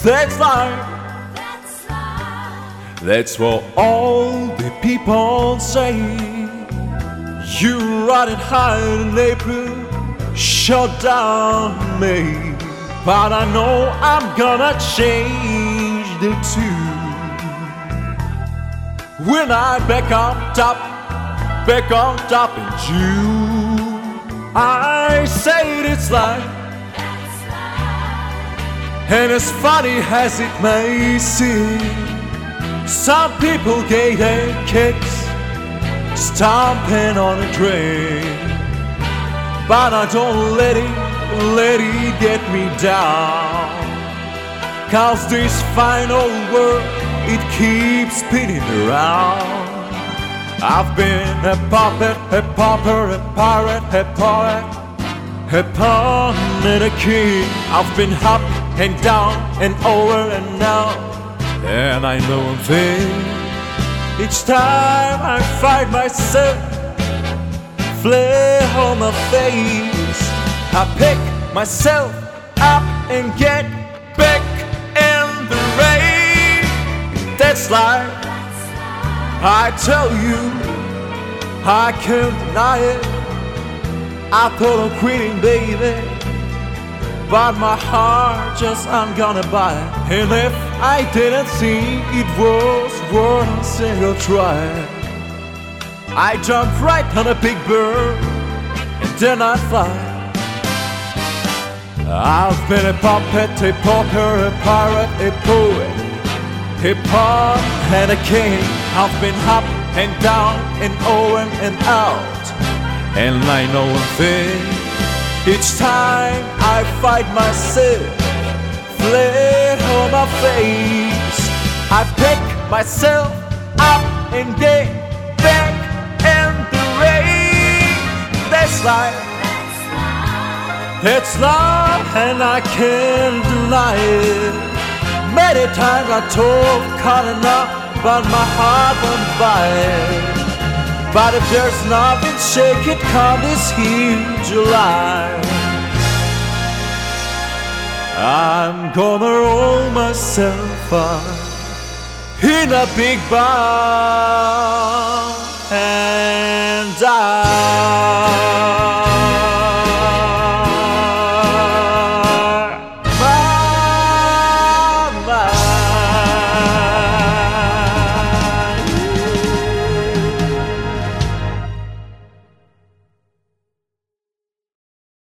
That's life. That's what all the people say. You riding high in April, shut down May. But I know I'm gonna change the tune when I back on top in June. I say it's life, and as funny as it may seem, some people get their kicks stomping on a drain. But I don't let it get me down, 'cause this fine old world, it keeps spinning around. I've been a puppet, a pauper, a pirate, a poet, a pawn and a king. I've been up and down and over and out, and I know one thing: each time I find myself flat on my face, I pick myself up and get back in the rain. That's life, I tell you, I can't deny it. I thought of quitting, baby, but my heart just ain't gonna buy it. And if I didn't think it was worth a single try, I jumped right on a big bird and then I fly. I've been a puppet, a pauper, a pirate, a poet, a pawn and a king. I've been up and down and over and out, and I know one thing: each time I find myself flat on my face, I pick myself up and get back in the rain. That's life. That's life, and I can't deny it. Many times I told calling up, but my heart won't buy it. But if there's nothing, shake it, come this here July. I'm gonna roll myself up in a big bar and die.